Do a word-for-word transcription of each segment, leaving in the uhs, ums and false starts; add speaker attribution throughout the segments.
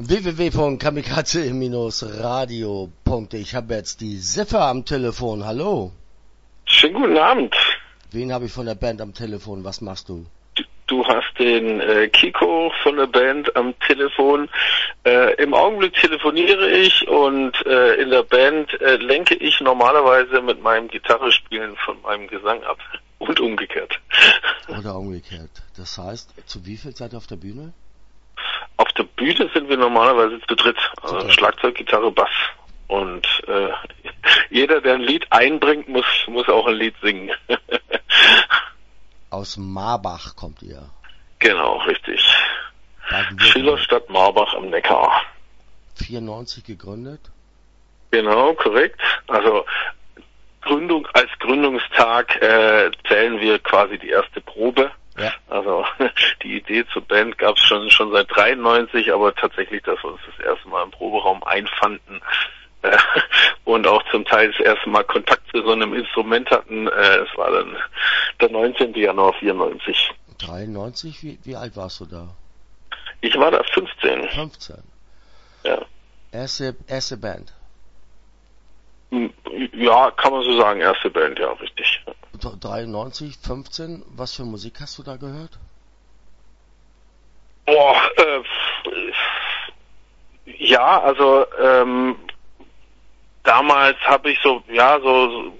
Speaker 1: w w w punkt kamikaze radio punkt de. Ich habe jetzt die Siffer am Telefon. Hallo.
Speaker 2: Schönen guten Abend.
Speaker 1: Wen habe ich von der Band am Telefon? Was machst du?
Speaker 2: Du, du hast den äh, Kiko von der Band am Telefon. Äh, Im Augenblick telefoniere ich und äh, in der Band äh, lenke ich normalerweise mit meinem Gitarrespielen von meinem Gesang ab. Und umgekehrt.
Speaker 1: Oder umgekehrt. Das heißt, zu wie viel seid ihr auf der Bühne?
Speaker 2: Auf der Bühne sind wir normalerweise zu dritt. Also
Speaker 1: zu dritt.
Speaker 2: Schlagzeug, Gitarre, Bass. Und äh, jeder, der ein Lied einbringt, muss muss auch ein Lied singen.
Speaker 1: Aus Marbach kommt ihr.
Speaker 2: Genau, richtig. Schillerstadt Marbach am Neckar.
Speaker 1: vierundneunzig gegründet?
Speaker 2: Genau, korrekt. Also Gründung als Gründungstag äh, zählen wir quasi die erste Probe. Ja. Also die Idee zur Band gab es schon schon seit dreiundneunzig, aber tatsächlich, dass wir uns das erste Mal im Proberaum einfanden äh, und auch zum Teil das erste Mal Kontakt zu so einem Instrument hatten, äh, es war dann der neunzehnten Januar vierundneunzig.
Speaker 1: dreiundneunzig? Wie, wie alt warst du da?
Speaker 2: Ich war da fünfzehn.
Speaker 1: fünfzehn?
Speaker 2: Ja.
Speaker 1: Erste, erste Band?
Speaker 2: Ja, kann man so sagen, erste Band, ja, richtig.
Speaker 1: dreiundneunzig, fünfzehn, was für Musik hast du da gehört?
Speaker 2: Boah, äh, ja, also ähm, damals habe ich so, ja, so, so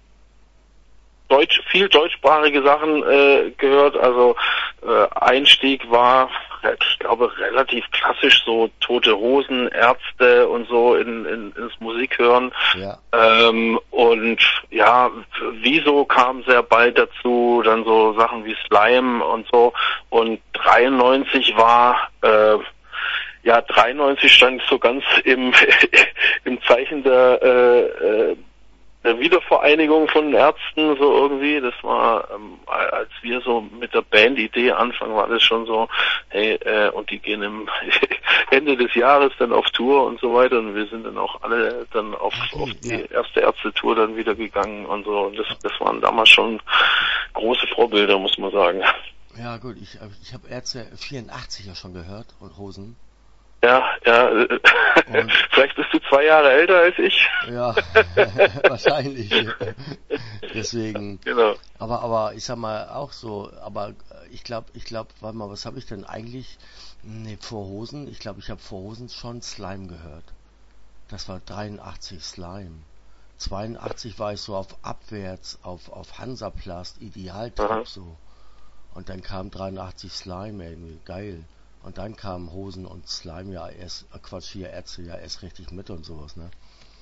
Speaker 2: Deutsch, viel deutschsprachige Sachen äh, gehört, also äh, Einstieg war, ich glaube, relativ klassisch, so Tote Hosen, Ärzte und so in, in ins Musikhören. Ja. Ähm, und ja, Wieso kam sehr bald dazu, dann so Sachen wie Slime und so. Und dreiundneunzig war, äh, ja, dreiundneunzig stand so ganz im im Zeichen der äh, äh, der Wiedervereinigung von Ärzten, so irgendwie. Das war, ähm, als wir so mit der Bandidee anfangen, war das schon so, hey, äh, und die gehen im Ende des Jahres dann auf Tour und so weiter, und wir sind dann auch alle dann auf, okay, auf die ja. erste Ärzte-Tour dann wieder gegangen und so. Und das, das waren damals schon große Vorbilder, muss man sagen.
Speaker 1: Ja gut, ich, ich habe Ärzte vierundachtzig ja schon gehört und Hosen.
Speaker 2: Ja, ja, und vielleicht bist du zwei Jahre älter als ich.
Speaker 1: Ja, wahrscheinlich. Deswegen. Genau. Aber, aber ich sag mal auch so, aber ich glaube, ich glaube, warte mal, was habe ich denn eigentlich? Nee, vor Hosen, ich glaube, ich habe vor Hosen schon Slime gehört. Das war dreiundachtzig Slime. zweiundachtzig war ich so auf Abwärts, auf, auf Hansaplast, Idealtrip so. Und dann kam dreiundachtzig Slime, irgendwie, geil. Und dann kamen Hosen und Slime ja erst, Quatsch, hier Ärzte ja erst richtig mit und sowas, ne?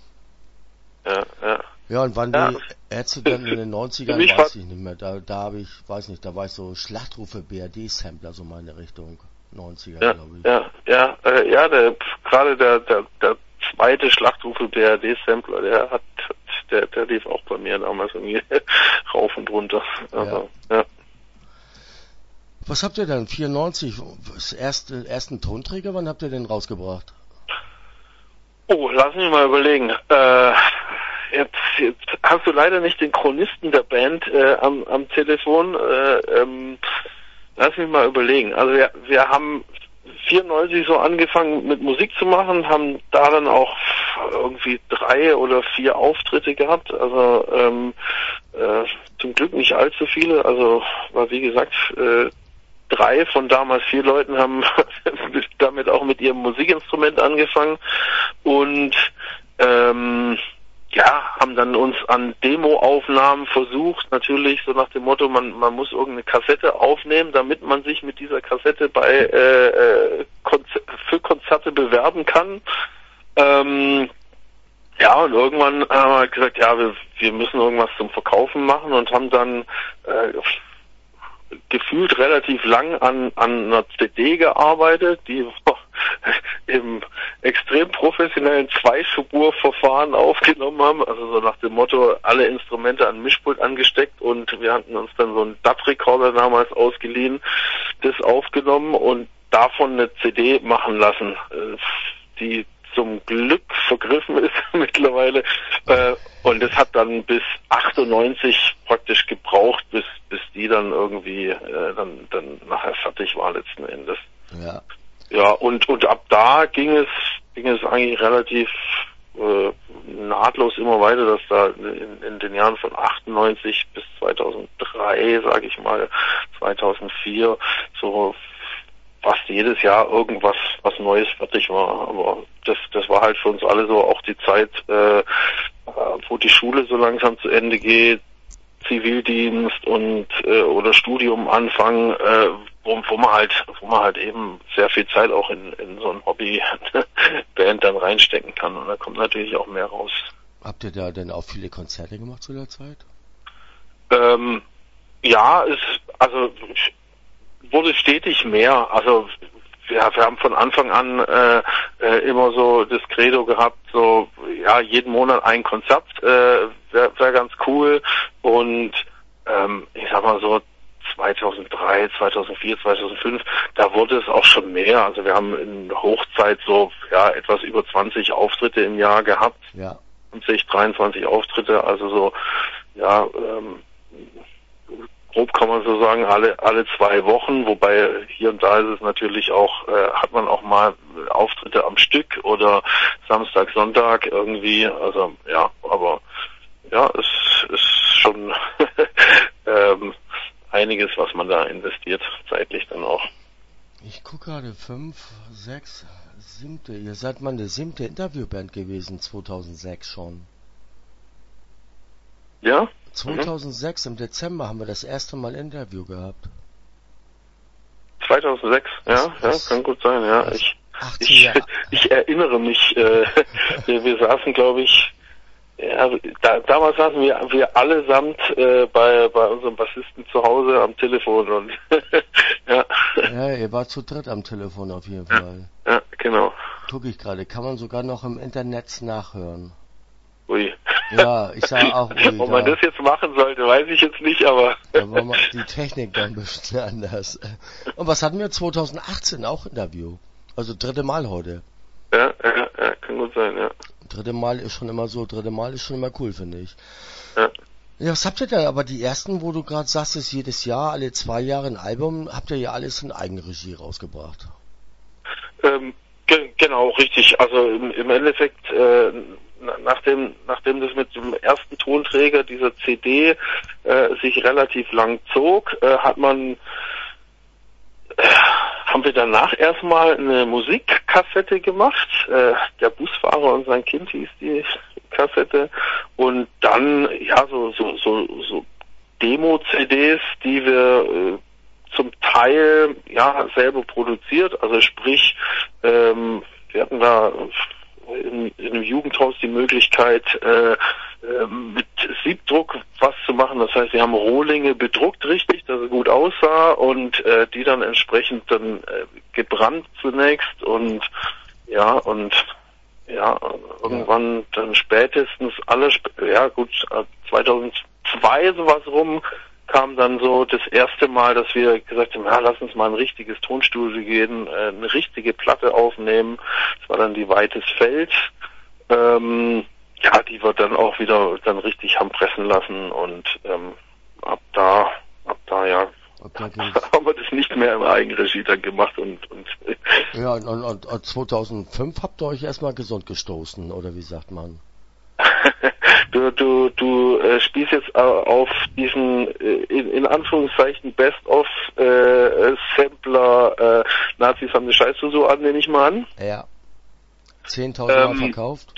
Speaker 2: Ja, ja.
Speaker 1: Ja, und wann ja. die Ärzte dann in den neunzigern, weiß ich nicht mehr. Da, da habe ich, weiß nicht, da war ich so Schlachtrufe B R D-Sampler, so meine Richtung. neunziger,
Speaker 2: ja,
Speaker 1: glaube ich.
Speaker 2: Ja, ja, äh, ja, der, gerade der, der, der zweite Schlachtrufe B R D-Sampler, der hat, der, der lief auch bei mir damals irgendwie rauf und runter. Also, ja. ja.
Speaker 1: Was habt ihr denn? vierundneunzig, das erste, ersten Tonträger, wann habt ihr denn rausgebracht?
Speaker 2: Oh, lass mich mal überlegen. Äh, jetzt, jetzt hast du leider nicht den Chronisten der Band äh, am, am Telefon. Äh, ähm, lass mich mal überlegen. Also wir, wir haben vierundneunzig so angefangen mit Musik zu machen, haben da dann auch irgendwie drei oder vier Auftritte gehabt. Also ähm, äh, zum Glück nicht allzu viele. Also war wie gesagt äh, drei von damals vier Leuten haben damit auch mit ihrem Musikinstrument angefangen und ähm, ja, haben dann uns an Demoaufnahmen versucht, natürlich so nach dem Motto, man man muss irgendeine Kassette aufnehmen, damit man sich mit dieser Kassette bei äh, Konzer- für Konzerte bewerben kann. Ähm, ja, und irgendwann haben wir gesagt, ja, wir, wir müssen irgendwas zum Verkaufen machen und haben dann äh, gefühlt relativ lang an, an einer C D gearbeitet, die im extrem professionellen Zweispurverfahren aufgenommen haben, also so nach dem Motto, alle Instrumente an Mischpult angesteckt, und wir hatten uns dann so einen D A T-Recorder damals ausgeliehen, das aufgenommen und davon eine C D machen lassen, die zum Glück vergriffen ist mittlerweile, äh, und es hat dann bis achtundneunzig praktisch gebraucht, bis bis die dann irgendwie äh, dann dann nachher fertig war letzten Endes.
Speaker 1: Ja.
Speaker 2: ja, und, und ab da ging es, ging es eigentlich relativ äh, nahtlos immer weiter, dass da in, in den Jahren von achtundneunzig bis zweitausenddrei, sage ich mal, zweitausendvier, so fast jedes Jahr irgendwas was Neues fertig war. Aber das das war halt für uns alle so auch die Zeit, äh, wo die Schule so langsam zu Ende geht, Zivildienst und äh, oder Studium anfangen, äh, wo, wo man halt wo man halt eben sehr viel Zeit auch in, in so ein Hobbyband dann reinstecken kann, und da kommt natürlich auch mehr raus.
Speaker 1: Habt ihr da denn auch viele Konzerte gemacht zu der Zeit?
Speaker 2: Ähm, ja, es also wurde stetig mehr. Also ja, wir haben von Anfang an äh, äh, immer so das Credo gehabt, so ja, jeden Monat ein Konzert äh, wäre wär ganz cool, und ähm, ich sag mal so zweitausenddrei, zweitausendvier, zweitausendfünf, da wurde es auch schon mehr. Also wir haben in Hochzeit so ja etwas über zwanzig Auftritte im Jahr gehabt.
Speaker 1: Ja.
Speaker 2: zwanzig, dreiundzwanzig Auftritte, also so ja ähm, grob kann man so sagen, alle alle zwei Wochen, wobei hier und da ist es natürlich auch, äh, hat man auch mal Auftritte am Stück oder Samstag, Sonntag irgendwie, also ja, aber ja, es ist schon ähm, einiges, was man da investiert, zeitlich dann auch.
Speaker 1: Ich gucke gerade, fünf, sechs, siebte, ihr seid meine siebte Interviewband gewesen, zweitausendsechs schon.
Speaker 2: Ja?
Speaker 1: zweitausendsechs, mhm. Im Dezember haben wir das erste Mal Interview gehabt.
Speaker 2: zweitausendsechs, ja,
Speaker 1: das,
Speaker 2: ja, kann gut sein, ja. Ich,
Speaker 1: achtzehn
Speaker 2: ich,
Speaker 1: Jahre.
Speaker 2: ich erinnere mich, äh, wir, wir saßen, glaube ich, ja, da, damals saßen wir, wir allesamt äh, bei, bei unserem Bassisten zu Hause am Telefon und ja.
Speaker 1: Ja, ihr wart zu dritt am Telefon auf jeden Fall.
Speaker 2: Ja, ja, genau.
Speaker 1: Gucke ich gerade, kann man sogar noch im Internet nachhören.
Speaker 2: Ui.
Speaker 1: Ja, ich sage auch ui.
Speaker 2: Ob man
Speaker 1: da,
Speaker 2: das jetzt machen sollte, weiß ich jetzt nicht, aber...
Speaker 1: Da war mal die Technik dann ein bisschen anders. Und was hatten wir zweitausendachtzehn auch Interview? Also dritte Mal heute.
Speaker 2: Ja, ja, ja, kann gut sein, ja.
Speaker 1: Dritte Mal ist schon immer so, dritte Mal ist schon immer cool, finde ich.
Speaker 2: Ja.
Speaker 1: Ja, was habt ihr da? Aber die ersten, wo du gerade sagst, ist jedes Jahr, alle zwei Jahre ein Album, habt ihr ja alles in Eigenregie rausgebracht.
Speaker 2: Ähm, ge- genau, richtig. Also im, im Endeffekt, äh, nachdem, nachdem das mit dem ersten Tonträger dieser C D äh, sich relativ lang zog, äh, hat man äh, haben wir danach erstmal eine Musikkassette gemacht. Äh, der Busfahrer und sein Kind hieß die Kassette. Und dann, ja, so, so, so, so Demo-C Ds, die wir äh, zum Teil, ja, selber produziert. Also sprich, ähm, wir hatten da in, in einem Jugendhaus die Möglichkeit, äh, äh, mit Siebdruck was zu machen. Das heißt, wir haben Rohlinge bedruckt, richtig, dass es gut aussah, und äh, die dann entsprechend dann äh, gebrannt zunächst, und ja, und ja, irgendwann dann spätestens alle, ja gut, zweitausendzwei sowas rum, kam dann so das erste Mal, dass wir gesagt haben, ja, lass uns mal ein richtiges Tonstudio gehen, äh, eine richtige Platte aufnehmen. Das war dann die Weites Feld. Ähm, ja, die wir dann auch wieder dann richtig haben pressen lassen, und ähm, ab da, ab da ja, okay, haben wir das nicht mehr in Eigenregie dann gemacht, und, und
Speaker 1: ja, und, und, und zweitausendfünf habt ihr euch erstmal gesund gestoßen, oder wie sagt man?
Speaker 2: Du, du, du äh, spielst jetzt äh, auf diesen, äh, in, in Anführungszeichen, Best-of-Sampler, äh, Nazis haben eine Scheiße so an, nehme ich mal an.
Speaker 1: Ja. zehntausend Mal ähm, verkauft?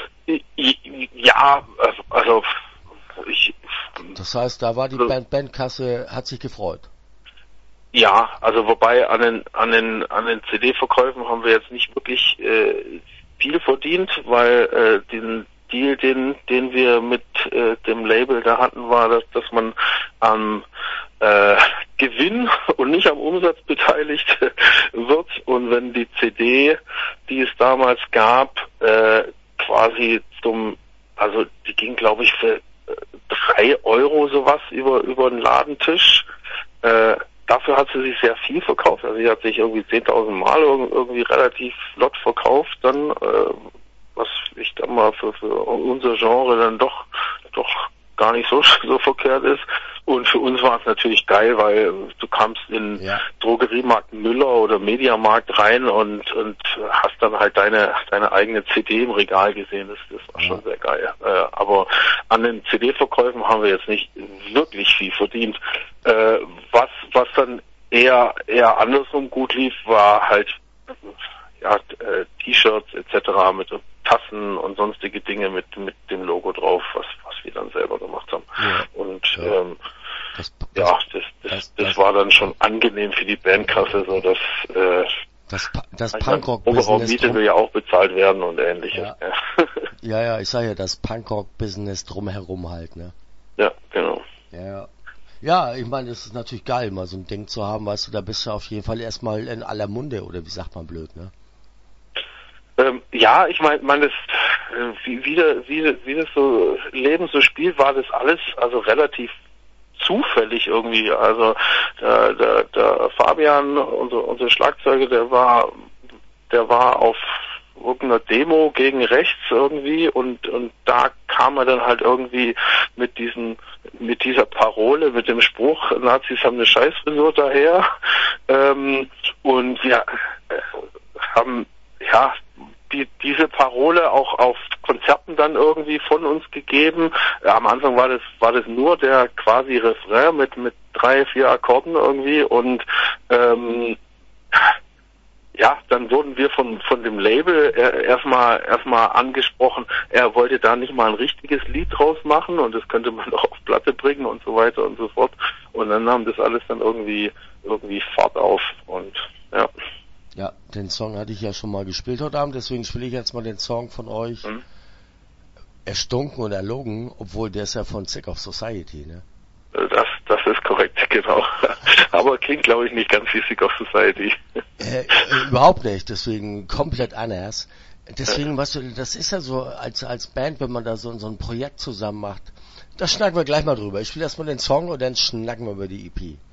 Speaker 2: Ja, also, ich...
Speaker 1: Das heißt, da war die Band, Bandkasse, hat sich gefreut.
Speaker 2: Ja, also wobei an den, an den, an den C D-Verkäufen haben wir jetzt nicht wirklich äh, viel verdient, weil äh, den Deal, den, den wir mit äh, dem Label da hatten, war, dass, dass man am äh, Gewinn und nicht am Umsatz beteiligt wird, und wenn die C D, die es damals gab, äh, quasi zum, also die ging, glaube ich, für äh, drei Euro sowas über über den Ladentisch. Äh, dafür hat sie sich sehr viel verkauft. Also sie hat sich irgendwie zehntausend Mal irgendwie relativ flott verkauft, dann äh, was ich dann mal für, für unser Genre dann doch doch gar nicht so so verkehrt ist. Und für uns war es natürlich geil, weil du kamst in ja. Drogeriemarkt Müller oder Mediamarkt rein und und hast dann halt deine deine eigene C D im Regal gesehen. Das, das war ja. schon sehr geil. Äh, aber an den C D-Verkäufen haben wir jetzt nicht wirklich viel verdient. Äh, was was dann eher eher andersrum gut lief, war halt ja äh, T-Shirts et cetera mit Tassen und sonstige Dinge mit mit dem Logo drauf, was was wir dann selber gemacht haben. Ja. Und ja. Ähm, Das, das, ja, das, das, das, das war dann schon angenehm für die Bandkasse, so dass äh,
Speaker 1: das, das Punkrock-Business
Speaker 2: Oberraummiete will ja auch bezahlt werden und ähnliches.
Speaker 1: Ja, ja, ja, ich sage ja, das Punkrock-Business drumherum halt, ne?
Speaker 2: Ja, genau.
Speaker 1: Ja, ja, ich meine, es ist natürlich geil, mal so ein Ding zu haben, weißt du, da bist du auf jeden Fall erstmal in aller Munde, oder wie sagt man blöd, ne?
Speaker 2: Ähm, ja, ich meine, mein, das, wie, wie, wie, wie das so Leben so spielt, war das alles also relativ zufällig irgendwie. Also der, der, der Fabian, unser, unser Schlagzeuger, der war, der war auf irgendeiner Demo gegen rechts irgendwie und und da kam er dann halt irgendwie mit diesen mit dieser Parole, mit dem Spruch, Nazis haben eine Scheißfrisur daher, ähm, und wir haben ja die, diese Parole auch auf Konzerten dann irgendwie von uns gegeben. Ja, am Anfang war das war das nur der quasi Refrain mit mit drei, vier Akkorden irgendwie und ähm, ja, dann wurden wir von von dem Label äh, erstmal erstmal angesprochen, er wollte da nicht mal ein richtiges Lied draus machen und das könnte man doch auf Platte bringen und so weiter und so fort. Und dann nahm das alles dann irgendwie irgendwie Fahrt auf und ja.
Speaker 1: Ja, den Song hatte ich ja schon mal gespielt heute Abend, deswegen spiele ich jetzt mal den Song von euch. Mhm. Erstunken und erlogen, obwohl der ist ja von Sick of Society, ne?
Speaker 2: Das, das ist korrekt, genau. Aber klingt, glaube ich, nicht ganz wie Sick of Society.
Speaker 1: Äh, äh, überhaupt nicht, deswegen komplett anders. Deswegen, weißt du, das ist ja so, als als Band, wenn man da so, so ein Projekt zusammen macht, da schnacken wir gleich mal drüber. Ich spiele erstmal den Song und dann schnacken wir über die E P.